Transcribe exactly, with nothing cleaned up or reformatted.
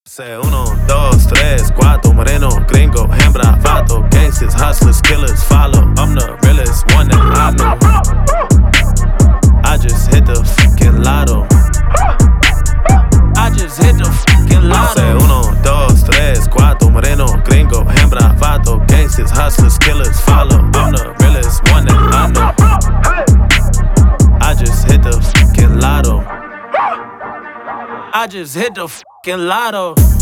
Say uno, dos, tres, cuatro, moreno, gringo, hembra, vato, gangsters, hustlers, killers, follow. I'm the realest one that I know. I just hit the fucking lotto. I just hit the fucking lotto. Say uno, dos, tres, cuatro, moreno, gringo, hembra, vato, gangsters, hustlers, killers, follow. I'm the realest one that I know. I just hit the fucking lotto. I just hit the fucking lotto.